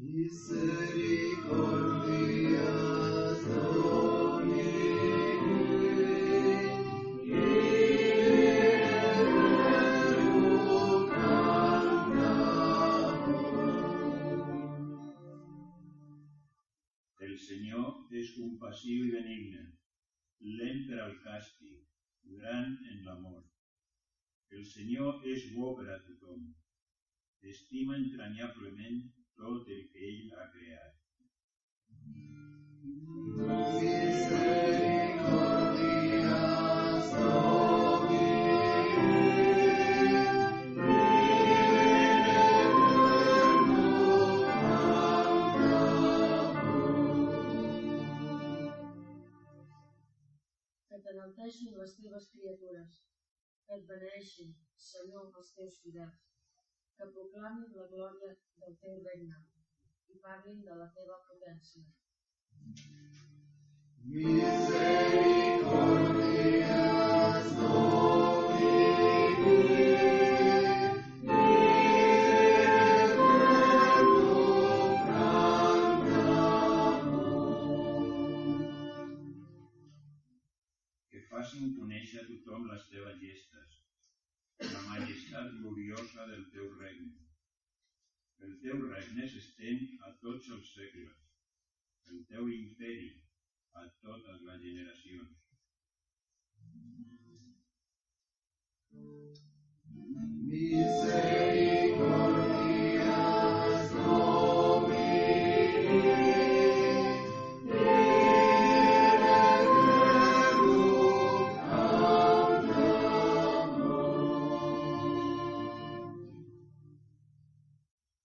Misericordias Domini, El Senyor és compassiu i benigne, lent per al càstig, gran en l'amor. El Senyor és bo per a tothom, estima entranyablement tot el que ell ha creat. Misericordias Domini, Que t'enalteixin les teves criatures, que et beneeixin, Senyor, els teus fidels, que proclamin la glòria del teu regne i parlin de la teva potència. Misericordias Domini, Que facin conèixer a tothom les teves gestes, la majestat gloriosa del teu regne. El teu regne s'estén a tots els segles, el teu imperi a totes les generacions. Misericordias